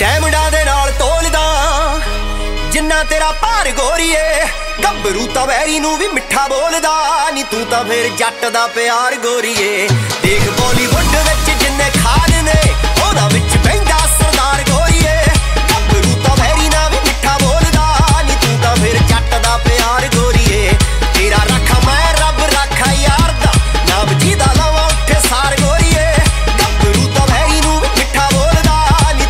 ਡੈਮੰਡਾਂ ਦੇ ਨਾਲ ਤੋਲਦਾ ਜਿੰਨਾ ਤੇਰਾ ਭਾਰ ਗੋਰੀਏ। ਗੱਭਰੂ ਤਾਂ ਵੈਰੀ ਨੂੰ ਵੀ ਮਿੱਠਾ ਬੋਲਦਾ ਨੀ ਤੂੰ ਤਾਂ ਫੇਰ ਜੱਟ ਦਾ ਪਿਆਰ ਗੋਰੀਏ। ਦੇਖ ਬਾਲੀਵੁੱਡ ਵਿੱਚ ਜਿੰਨੇ ਖਾਨ ਨੇ